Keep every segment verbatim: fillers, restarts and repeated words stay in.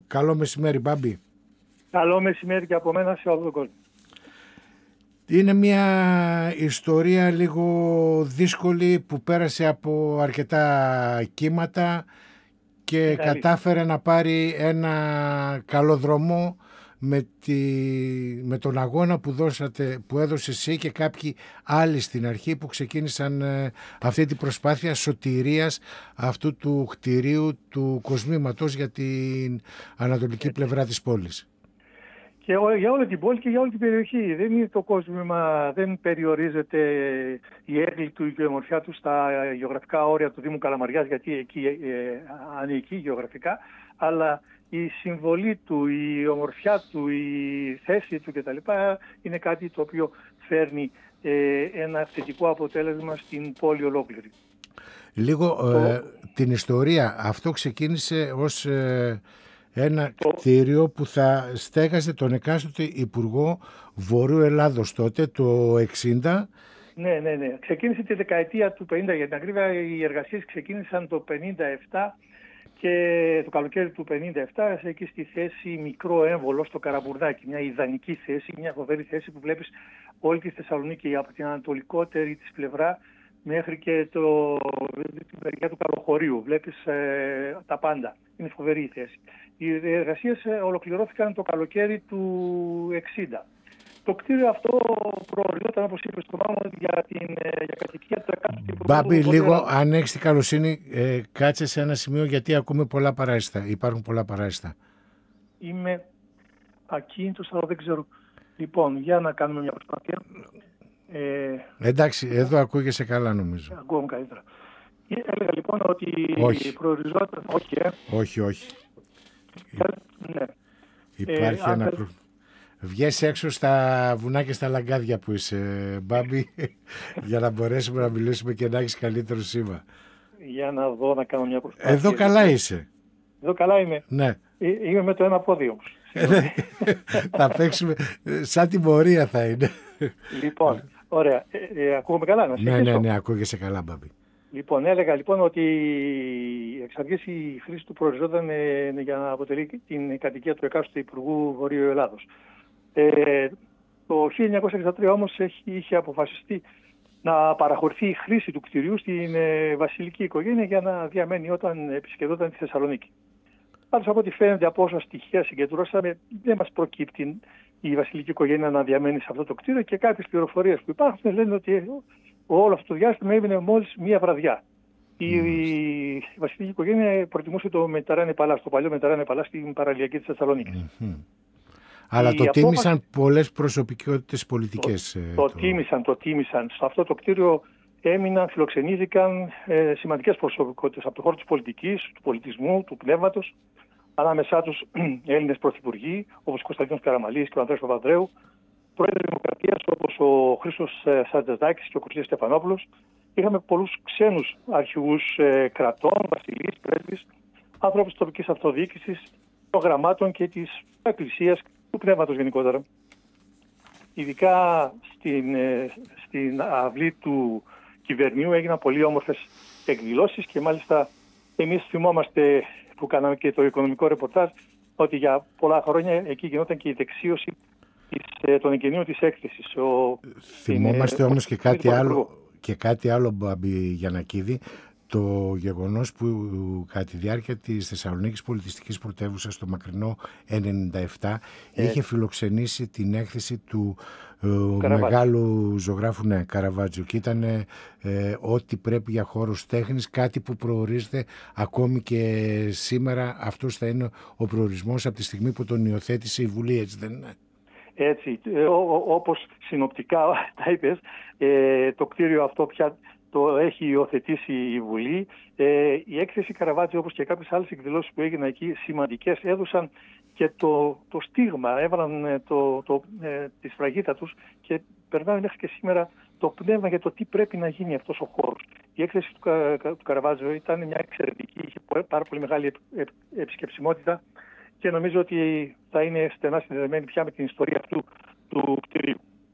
Καλό μεσημέρι, Μπάμπη. Καλό μεσημέρι και από μένα σε όλο τον κόσμο. Είναι μια ιστορία λίγο δύσκολη που πέρασε από αρκετά κύματα και Είναι κατάφερε να πάρει ένα καλό δρόμο με, τη, με τον αγώνα που, δώσατε, που έδωσε εσύ και κάποιοι άλλοι στην αρχή που ξεκίνησαν ε, αυτή την προσπάθεια σωτηρίας αυτού του κτηρίου του κοσμήματος για την ανατολική πλευρά της πόλης. Και για όλη την πόλη και για όλη την περιοχή. Δεν είναι το κόσμημα, δεν περιορίζεται η έγκλη του και η ομορφιά του στα γεωγραφικά όρια του Δήμου Καλαμαριάς, γιατί εκεί ε, ανήκει γεωγραφικά, αλλά η συμβολή του, η ομορφιά του, η θέση του κτλ. Είναι κάτι το οποίο φέρνει ε, ένα θετικό αποτέλεσμα στην πόλη ολόκληρη. Λίγο το... ε, την ιστορία. Αυτό ξεκίνησε ως... Ε, ένα το... κτίριο που θα στέγαζε τον εκάστοτε Υπουργό Βορείου Ελλάδος τότε, το εξήντα. Ναι, ναι, ναι. Ξεκίνησε τη δεκαετία του πενήντα, για την ακρίβεια οι εργασίες ξεκίνησαν το πενήντα επτά και το καλοκαίρι του πενήντα επτά, εκεί στη θέση Μικρό Έμβολο στο Καραμπουρδάκι. Μια ιδανική θέση, μια φοβερή θέση που βλέπεις όλη τη Θεσσαλονίκη από την ανατολικότερη της πλευρά μέχρι και το, την μεριά του Καλοχωρίου. Βλέπεις ε, τα πάντα. Είναι φοβερή η θέση. Οι εργασίες ολοκληρώθηκαν το καλοκαίρι του εξήντα. Το κτίριο αυτό προοριζόταν, όπως είπε στο Μάμο, για την για κατοικία του εκάστοτε Υπουργού. Μπάμπη, λίγο, αν έχεις την καλοσύνη, ε, κάτσε σε ένα σημείο, γιατί ακούμε πολλά παράσιτα. Υπάρχουν πολλά παράσιτα. Είμαι ακίνητος, αλλά δεν ξέρω. Λοιπόν, για να κάνουμε μια προσπάθεια. Ε, Εντάξει, εδώ ακούγεσαι καλά, νομίζω. Ακούγομαι καλύτερα. Έλεγα λοιπόν ότι όχι. προοριζόταν... Όχι, ε. όχι, όχι. Ναι. Υπάρχει ε, ένα... Προ... Βγες έξω στα βουνά και στα λαγκάδια που είσαι, Μπάμπη, για να μπορέσουμε να μιλήσουμε και να έχεις καλύτερο σήμα. Για να δω, να κάνω μια προσπάθεια. Εδώ καλά είσαι. Εδώ καλά είμαι. Ναι. Είμαι με το ένα πόδι όμως. Θα παίξουμε, σαν τιμωρία θα είναι. Λοιπόν, ωραία. Ε, ε, ακούγομαι καλά, να ναι, ναι, ναι, ακούγεσαι καλά, Μπάμπη. Λοιπόν, έλεγα λοιπόν ότι εξ αρχής η χρήση του προοριζόταν ε, για να αποτελεί την κατοικία του εκάστοτε Υπουργού Βορείου Ελλάδος. Ε, το χίλια εννιακόσια εξήντα τρία όμως έχει, είχε αποφασιστεί να παραχωρηθεί η χρήση του κτηρίου στην ε, βασιλική οικογένεια για να διαμένει όταν επισκεδόταν τη Θεσσαλονίκη. Πάντως από ό,τι φαίνεται από όσα στοιχεία συγκεντρώσαμε, δεν μας προκύπτει η βασιλική οικογένεια να διαμένει σε αυτό το κτίριο και κάποιες πληροφορίες που υπάρχουν λένε ότι όλο αυτό το διάστημα έμεινε μόλις μία βραδιά. Η, η βασιλική οικογένεια προτιμούσε το Μετεράνε Παλάς, το παλιό Μετεράνε Παλάς στην παραλιακή της Θεσσαλονίκης. Mm-hmm. Αλλά η το απόφαση... τίμησαν πολλές προσωπικότητες πολιτικές. Το, το, το... τίμησαν, το τίμησαν. Σε αυτό το κτίριο έμειναν, φιλοξενήθηκαν ε, σημαντικές προσωπικότητες από το χώρο της πολιτικής, του πολιτισμού, του πνεύματος. Ανάμεσά τους Έλληνες πρωθυπουργοί, όπως ο Κωνσταντίνος Καραμαλής και ο Ανδρέας Παπανδρέου, πρόεδροι Δημοκρατίας όπως ο Χρήστος Σαντζασδάκης και ο Κωστής Στεφανόπουλος. Είχαμε πολλούς ξένους αρχηγούς ε, κρατών, βασιλείς, πρέσβεις, ανθρώπους της τοπικής αυτοδιοίκησης, των γραμμάτων και της εκκλησίας, του πνεύματος γενικότερα. Ειδικά στην, ε, στην αυλή του κυβερνίου έγιναν πολύ όμορφες εκδηλώσεις και μάλιστα εμείς θυμόμαστε που κάναμε και το οικονομικό ρεπορτάζ ότι για πολλά χρόνια εκεί γινόταν και η δεξίωση της, των εγγενείων της έκθεσης. Ο, Θυμόμαστε είναι, όμως και κάτι, άλλο, και κάτι άλλο, Μπάμπη Γιαννακίδη, το γεγονός που κατά τη διάρκεια της Θεσσαλονίκης Πολιτιστικής Πρωτεύουσας το μακρινό ενενήντα επτά ε. είχε φιλοξενήσει την έκθεση του ε, μεγάλου ζωγράφου ναι, Καραβάτζο και ήταν ε, ό,τι πρέπει για χώρους τέχνης, κάτι που προορίζεται ακόμη και σήμερα. Αυτός θα είναι ο προορισμός από τη στιγμή που τον υιοθέτησε η Βουλή, έτσι δεν είναι? Έτσι, όπως συνοπτικά τα είπες, ε, το κτίριο αυτό πια το έχει υιοθετήσει η Βουλή. Ε, η έκθεση Καραβάτζο, όπως και κάποιες άλλες εκδηλώσεις που έγιναν εκεί, σημαντικές, έδωσαν και το, το στίγμα, έβαλαν το, το, ε, τη σφραγίδα τους και περνάνε μέχρι και σήμερα το πνεύμα για το τι πρέπει να γίνει αυτός ο χώρος. Η έκθεση του, του Καραβάτζο ήταν μια εξαιρετική, είχε πάρα πολύ μεγάλη επισκεψιμότητα και νομίζω ότι θα είναι στενά συνδεδεμένη πια με την ιστορία αυτού του κτηρίου.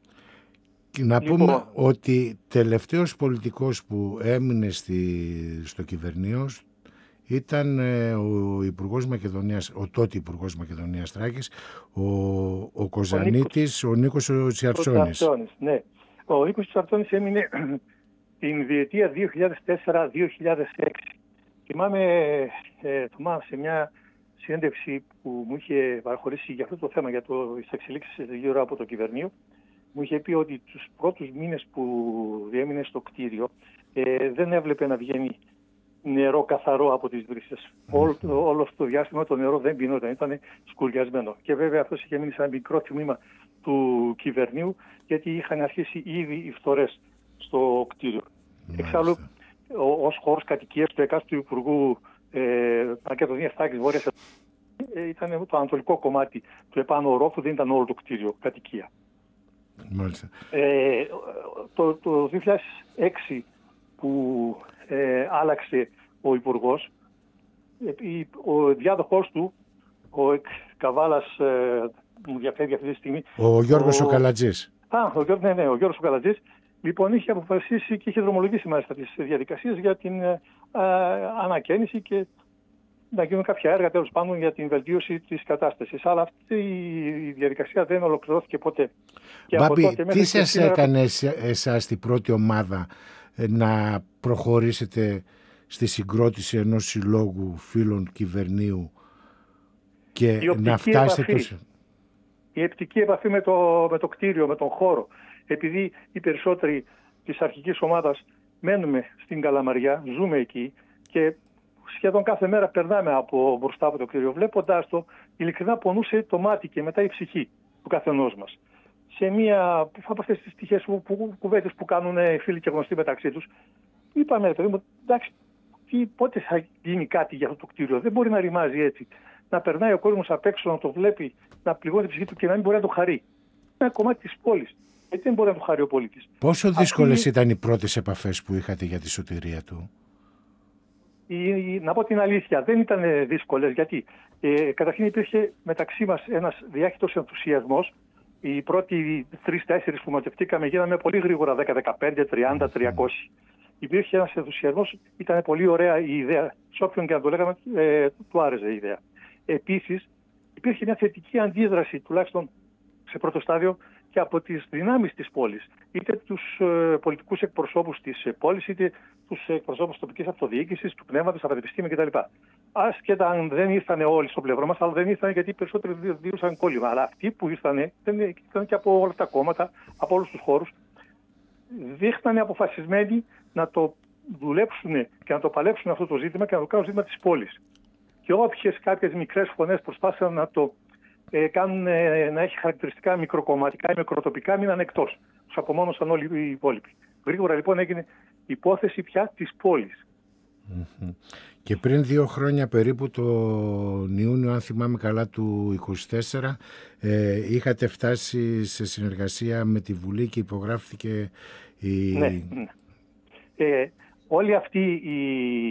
Να πούμε λοιπόν ότι τελευταίος πολιτικός που έμεινε στη, στο κυβερνείο ήταν ε, ο Υπουργός Μακεδονίας, ο τότε Υπουργός Μακεδονίας Θράκης, ο, ο Κοζανίτης, ο Νίκος ο Τσιαρτσόνης. Ναι. Ο Νίκος Τσιαρτσόνης έμεινε την διετία δύο χιλιάδες τέσσερα δύο χιλιάδες έξι. Θυμάμαι ε, σε μια συνέντευξη που μου είχε παραχωρήσει για αυτό το θέμα, για το, τις εξελίξεις γύρω από το Κυβερνείο, μου είχε πει ότι τους πρώτους μήνες που διέμεινε στο κτίριο ε, δεν έβλεπε να βγαίνει νερό καθαρό από τις βρύσες. Mm. Όλο, όλο αυτό το διάστημα το νερό δεν πεινόταν, ήταν σκουριασμένο. Και βέβαια αυτός είχε μείνει σε ένα μικρό τμήμα του Κυβερνείου, γιατί είχαν αρχίσει ήδη οι φθορές στο κτίριο. Mm. Εξάλλου, ως χώρος κατοικίας του εκάστοτε Υπουργού ε, Μακεδονίας Θράκης Βόρειας ε, ήταν το ανατολικό κομμάτι του επάνω ορόφου, δεν ήταν όλο το κτίριο κατοικία. Ε, το, το δύο χιλιάδες έξι που ε, άλλαξε ο Υπουργός, ε, ο διάδοχός του, ο εκ Καβάλας, ε, μου διαφεύγει αυτή τη στιγμή. Ο Γιώργος ο, ο Καλατζής. Α, ο, ναι, ναι, ο Γιώργος ο Καλατζής. Λοιπόν, είχε αποφασίσει και είχε δρομολογήσει μάλιστα τις διαδικασίες για την ε, ε, ανακαίνιση και να γίνουν κάποια έργα τέλος πάντων για την βελτίωση της κατάστασης. Αλλά αυτή η διαδικασία δεν ολοκληρώθηκε ποτέ. Μπάμπη, τι σας σήμερα... έκανε εσάς την πρώτη ομάδα να προχωρήσετε στη συγκρότηση ενός συλλόγου φίλων Κυβερνείου και να φτάσετε... Επαφή, το... Η επτική επαφή με το, με το κτίριο, με τον χώρο. Επειδή οι περισσότεροι της αρχικής ομάδας μένουμε στην Καλαμαριά, ζούμε εκεί και σχεδόν κάθε μέρα περνάμε από μπροστά από το κτίριο. Βλέποντας το, ειλικρινά πονούσε το μάτι και μετά η ψυχή του καθενός μας. Σε μία από αυτές τις τυχές που, που, κουβέντες που κάνουν οι φίλοι και γνωστοί μεταξύ τους, είπαμε, παιδί μου, εντάξει, τι, πότε θα γίνει κάτι για αυτό το κτίριο. Δεν μπορεί να ρημάζει έτσι. Να περνάει ο κόσμος απ' έξω, να το βλέπει, να πληγώνει την ψυχή του και να μην μπορεί να το χαρεί. Είναι ένα κομμάτι της πόλης. Έτσι δεν μπορεί να το χαρεί ο πολίτης. Πόσο δύσκολες Αυτή... ήταν οι πρώτες επαφές που είχατε για τη σωτηρία του? Η, η, να πω την αλήθεια, δεν ήταν δύσκολες. Γιατί ε, καταρχήν υπήρχε μεταξύ μας ένας διάχυτος ενθουσιασμός. Οι πρώτοι τρεις-τέσσερις που μαζευτήκαμε γίναμε πολύ γρήγορα δέκα, δεκαπέντε, τριάντα, τριακόσια. Υπήρχε ένας ενθουσιασμός, ήταν πολύ ωραία η ιδέα. Σε όποιον και να το λέγαμε, ε, του άρεσε η ιδέα. Επίσης, υπήρχε μια θετική αντίδραση, τουλάχιστον σε πρώτο στάδιο, και από τις δυνάμεις της πόλης. Είτε τους ε, πολιτικούς εκπροσώπους της ε, πόλης, είτε τους εκπροσώπους της τοπικής αυτοδιοίκησης, του πνεύματος, τα πανεπιστήμια κτλ. Άσχετα αν δεν ήρθαν όλοι στο πλευρό μας, αλλά δεν ήρθαν γιατί οι περισσότεροι δήλωσαν κόλλημα. Αλλά αυτοί που ήρθαν, ήταν και από όλα τα κόμματα, από όλους τους χώρους, δείχνανε αποφασισμένοι να το δουλέψουν και να το παλέψουν αυτό το ζήτημα και να το κάνουν ζήτημα της πόλης. Και όποιες κάποιες μικρές φωνές προσπάθησαν να το ε, κάνουν ε, να έχει χαρακτηριστικά μικροκομματικά ή μικροτοπικά, μείναν εκτός. Τους απομόνωσαν όλοι οι υπόλοιποι. Γρήγορα λοιπόν έγινε υπόθεση πια της πόλης. Mm-hmm. Και πριν δύο χρόνια περίπου, τον Ιούνιο, αν θυμάμαι καλά, του είκοσι τέσσερα, ε, είχατε φτάσει σε συνεργασία με τη Βουλή και υπογράφηκε η... Ναι, ναι. Ε, όλη αυτή η,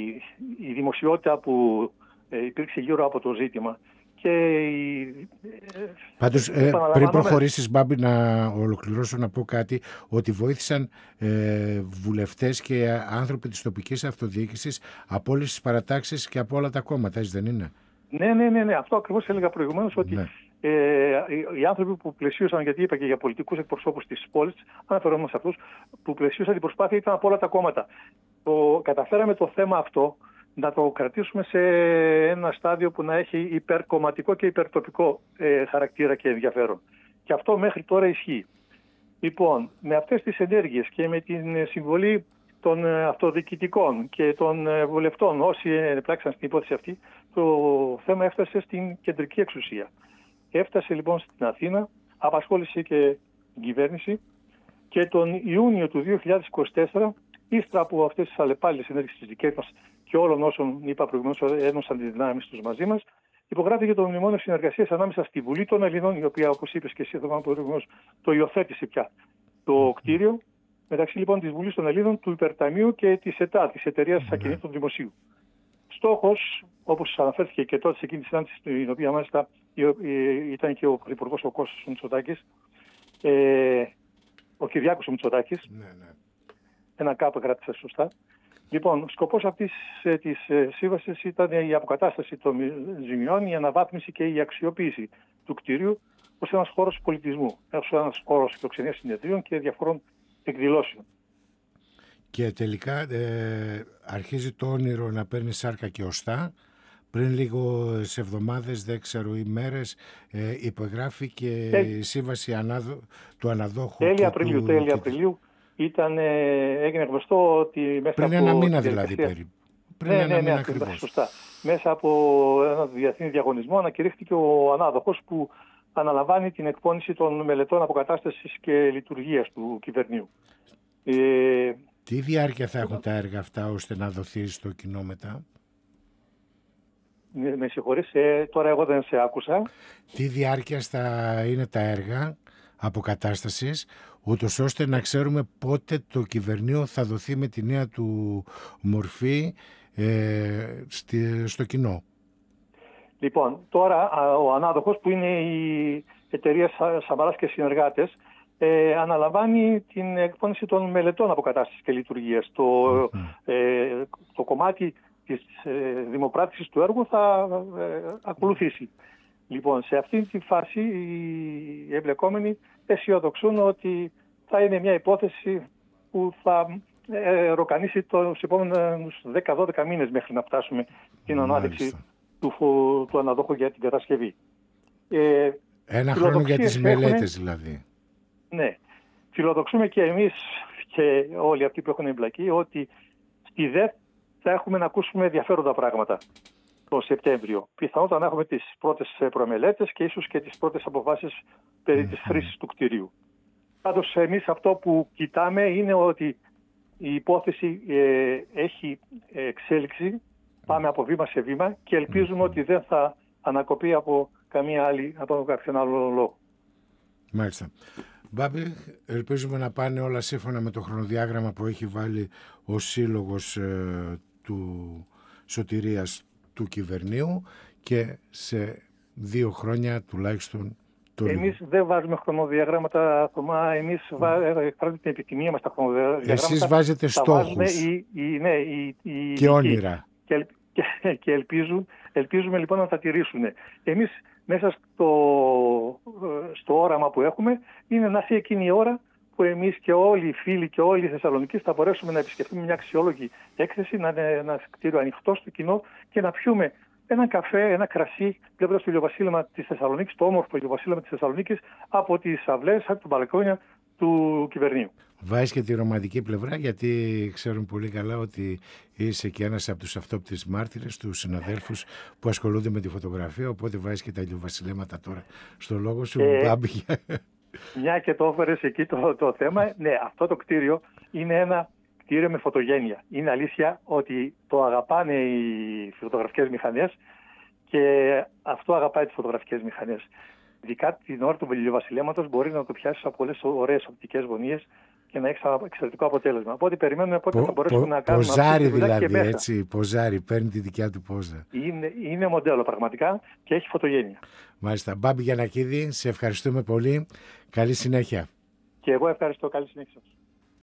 η δημοσιότητα που ε, υπήρξε γύρω από το ζήτημα και η... Πάντως, ε, πριν προχωρήσεις, Μπάμπη, να ολοκληρώσω να πω κάτι, ότι βοήθησαν ε, βουλευτές και άνθρωποι της τοπικής αυτοδιοίκησης από όλες τις παρατάξεις και από όλα τα κόμματα, έτσι δεν είναι? Ναι, ναι, ναι, ναι. Αυτό ακριβώς έλεγα προηγουμένως, ότι ναι. ε, οι, οι άνθρωποι που πλαισίωσαν, γιατί είπα και για πολιτικούς εκπροσώπους της πόλης, αναφερόμαστε σε αυτούς, που πλαισίωσαν την προσπάθεια ήταν από όλα τα κόμματα. Το, καταφέραμε το θέμα αυτό να το κρατήσουμε σε ένα στάδιο που να έχει υπερκομματικό και υπερτοπικό ε, χαρακτήρα και ενδιαφέρον. Και αυτό μέχρι τώρα ισχύει. Λοιπόν, με αυτές τις ενέργειες και με την συμβολή των αυτοδιοικητικών και των βουλευτών, όσοι επλάξαν στην υπόθεση αυτή, το θέμα έφτασε στην κεντρική εξουσία. Έφτασε λοιπόν στην Αθήνα, απασχόλησε και την κυβέρνηση και τον Ιούνιο του δύο χιλιάδες είκοσι τέσσερα, ύστερα από αυτές τις αλλεπάλληλες ενέργειες της δικές μας και όλων όσων είπα προηγουμένως ένωσαν τις δυνάμεις τους μαζί μας, υπογράφηκε το μνημόνιο συνεργασίας ανάμεσα στη Βουλή των Ελλήνων, η οποία, όπως είπες και εσύ, προηγουμένως, το υιοθέτησε πια το κτίριο, μεταξύ λοιπόν της Βουλής των Ελλήνων, του Υπερταμείου και της ΕΤΑ, της Εταιρείας Ακινήτων Δημοσίου. Στόχος, όπως αναφέρθηκε και τότε σε εκείνη τη συνάντηση, στην οποία μάλιστα ήταν και ο Πρωθυπουργός ο Κώστας Μητσοτάκης, ε, ο Κυριάκος ο Μητσοτάκης, ναι, ναι. ένα κάπου κράτησα σωστά, Λοιπόν, ο σκοπός αυτής ε, της ε, σύμβασης ήταν η αποκατάσταση των ζημιών, η αναβάθμιση και η αξιοποίηση του κτηρίου ως ένας χώρος πολιτισμού, ως ένας χώρος φιλοξενίας συνεδρίων και διαφορών εκδηλώσεων. Και τελικά ε, αρχίζει το όνειρο να παίρνει σάρκα και οστά. Πριν λίγο σε εβδομάδες, δεν ξέρω, ή μέρες, ε, υπογράφει και Τε... η σύμβαση ανάδο... του αναδόχου. Τέλη Απριλίου, του... τέλη Απριλίου ήταν, έγινε γνωστό ότι μέσα πριν από... ένα μήνα δηλαδή περίπου. Πριν ναι, ένα ναι, μήνα ναι, ακριβώς. Σωστά. Μέσα από ένα διεθνή διαγωνισμό ανακηρύχθηκε ο ανάδοχος που αναλαμβάνει την εκπόνηση των μελετών αποκατάστασης και λειτουργίας του κυβερνίου. Ε... Τι διάρκεια θα έχουν τα έργα αυτά ώστε να δοθεί στο κοινό μετά? Με συγχωρείς, ε, τώρα εγώ δεν σε άκουσα. Τι διάρκεια θα είναι τα έργα αποκατάστασης, ούτως ώστε να ξέρουμε πότε το κυβερνείο θα δοθεί με τη νέα του μορφή ε, στη, στο κοινό? Λοιπόν, τώρα ο ανάδοχος, που είναι η εταιρεία Σαμαράς και Συνεργάτες, ε, αναλαμβάνει την εκπόνηση των μελετών αποκατάστασης και λειτουργίας. Το, mm-hmm. ε, το κομμάτι της ε, δημοπράτησης του έργου θα ε, ακολουθήσει. Λοιπόν, σε αυτή τη φάση οι εμπλεκόμενοι αισιοδοξούν ότι θα είναι μια υπόθεση που θα ε, ροκανίσει τους επόμενους δέκα με δώδεκα μήνες μέχρι να φτάσουμε την ανάδειξη του, του αναδόχου για την κατασκευή. Ε, Ένα χρόνο για τις μελέτες έχουμε, δηλαδή. Ναι. Φιλοδοξούμε και εμείς και όλοι αυτοί που έχουν εμπλακεί ότι στη ΔΕΘ θα έχουμε να ακούσουμε ενδιαφέροντα πράγματα τον Σεπτέμβριο. Πιθανότατα να έχουμε τις πρώτες προμελέτες και ίσως και τις πρώτες αποφάσεις περί της χρήσης του κτηρίου. Πάντως εμείς αυτό που κοιτάμε είναι ότι η υπόθεση ε, έχει εξέλιξη, πάμε από βήμα σε βήμα και ελπίζουμε ότι δεν θα ανακοπεί από καμία άλλη, από κάποιον άλλο λόγο. Μάλιστα. Μπάμπη, ελπίζουμε να πάνε όλα σύμφωνα με το χρονοδιάγραμμα που έχει βάλει ο Σύλλογος ε, του Σωτηρίας του Κυβερνείου και σε δύο χρόνια τουλάχιστον το λίγο. Εμείς δεν βάζουμε χρονοδιαγράμματα, Θωμά, εμείς εκφράζουμε mm. την επιθυμία μας τα χρονοδιαγράμματα. Εσείς βάζετε στόχους οι, οι, ναι, οι, οι, και όνειρα. Και, και, και ελπίζουν, ελπίζουμε λοιπόν να τα τηρήσουν. Εμείς μέσα στο, στο όραμα που έχουμε είναι να έρθει εκείνη η ώρα που εμείς και όλοι οι φίλοι και όλοι οι Θεσσαλονικοί θα μπορέσουμε να επισκεφτούμε μια αξιόλογη έκθεση, να είναι ένα κτίριο ανοιχτό στο κοινό και να πιούμε ένα καφέ, ένα κρασί, βλέποντας το ηλιοβασίλεμα της Θεσσαλονίκης, το όμορφο ηλιοβασίλεμα της Θεσσαλονίκης, από τις αυλές, από τα μπαλκόνια του κυβερνείου. Βάζεις και τη ρομαντική πλευρά, γιατί ξέρουν πολύ καλά ότι είσαι και ένας από τους αυτόπτες μάρτυρες, τους συναδέλφους που ασχολούνται με τη φωτογραφία, οπότε βάζεις και τα ηλιοβασιλέματα τώρα στο λόγο σου, ε, Μπάμπη. Μια και το έφερες εκεί το, το θέμα, ναι, αυτό το κτίριο είναι ένα κτίριο με φωτογένεια. Είναι αλήθεια ότι το αγαπάνε οι φωτογραφικές μηχανές και αυτό αγαπάει τις φωτογραφικές μηχανές. Ειδικά την ώρα του ηλιοβασιλέματος μπορεί να το πιάσεις από πολλές ωραίες οπτικές γωνίες και να έχεις ένα εξαιρετικό αποτέλεσμα. Οπότε περιμένουμε πότε πο, θα μπορέσουμε πο, να κάνουμε ποζάρι αυτή τη δουλειά δηλαδή, και μέσα. Έτσι, ποζάρι, παίρνει τη δικιά του πόζα. Είναι, είναι μοντέλο πραγματικά και έχει φωτογένεια. Μάλιστα. Μπάμπη Γιαννακίδη, σε ευχαριστούμε πολύ. Καλή συνέχεια. Και εγώ ευχαριστώ. Καλή συνέχεια σας.